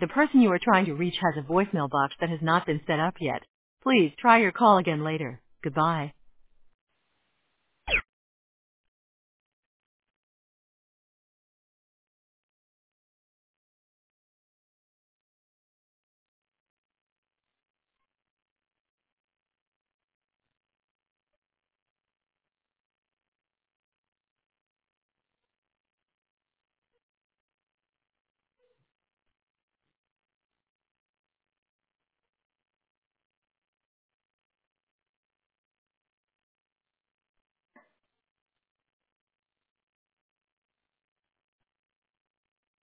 the person you are trying to reach has a voicemail box that has not been set up yet. Please try your call again later. Goodbye.